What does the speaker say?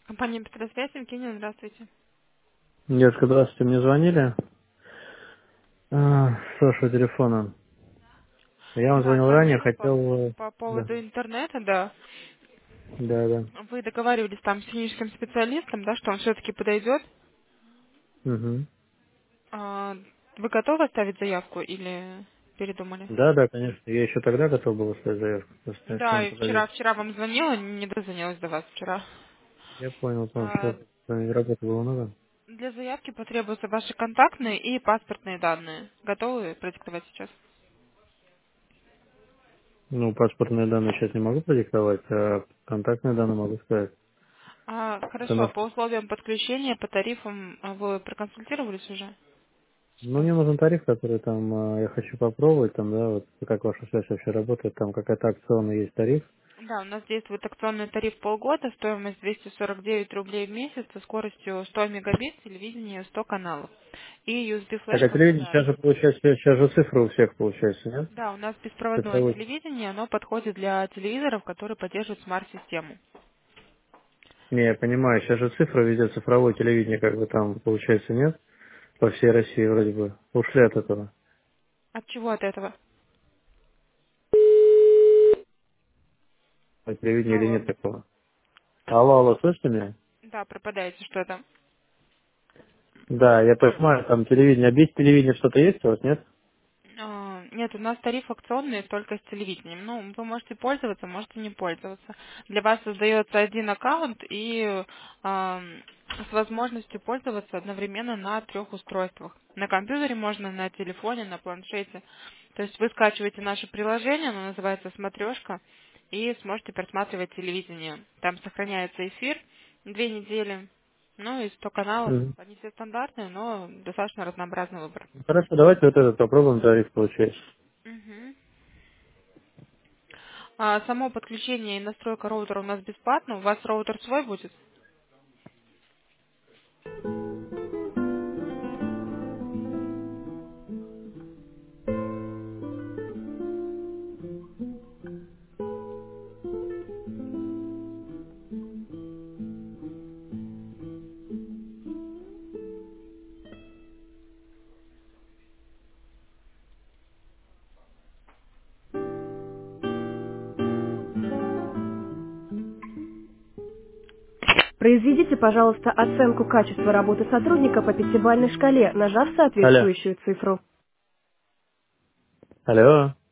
Компания «Петросвязь», Евгения, здравствуйте. Девушка, здравствуйте, мне звонили с вашего телефона. Я вам Да, звонил ранее, звонили по, хотел... по Да, поводу интернета, да. да, да. Вы договаривались там с техническим специалистом, да, что он все-таки подойдет. Угу. А, Вы готовы оставить заявку или передумали? Да, да, конечно. Я еще тогда готов был оставить заявку. Просто если Да, он и подойдет. вчера вам звонила, не дозвонилась до вас вчера. Я понял, потому А, что работы было много. Для заявки потребуются ваши контактные и паспортные данные. Готовы продиктовать сейчас? Ну, паспортные данные сейчас не могу продиктовать, а контактные данные могу сказать. Хорошо, а СМС. по условиям подключения, по тарифам вы проконсультировались уже? Ну, мне нужен тариф, который там я хочу попробовать, там, да, вот как ваша связь вообще работает, там какая-то акционная есть тариф. Да, у нас действует акционный тариф полгода, стоимость 249 рублей в месяц со скоростью 100 мегабит, телевидение 100 каналов. И USB Так, а флешка в телевидение подарок. сейчас же получается, сейчас же цифры у всех получается, нет? Да, у нас беспроводное Цифровой. телевидение, оно подходит для телевизоров, которые поддерживают смарт-систему. Не, я понимаю, сейчас же цифры везде, цифровое телевидение, как бы там, получается, нет? По всей России вроде бы. Ушли от этого. От чего от этого? От телевидения или Алло. нет такого? Алло, алло, слышите меня? Да, пропадаете что-то. Да, я понимаю, там телевидение. А без телевидения что-то есть у вас, нет? Нет, у нас тариф акционный только с телевидением. Ну, вы можете пользоваться, можете не пользоваться. Для вас создается один аккаунт и с возможностью пользоваться одновременно на 3 устройствах. На компьютере можно, на телефоне, на планшете. То есть вы скачиваете наше приложение, оно называется «Смотрешка», и сможете просматривать телевидение. Там сохраняется эфир 2 недели, ну и 100 каналов. Мгм. Они все стандартные, но достаточно разнообразный выбор. Хорошо, давайте вот этот попробуем тариф получать. Мгм. Само подключение и настройка роутера у нас бесплатно. У вас роутер свой будет? Произведите, пожалуйста, оценку качества работы сотрудника по пятибалльной шкале, нажав Алло. соответствующую цифру. Алло.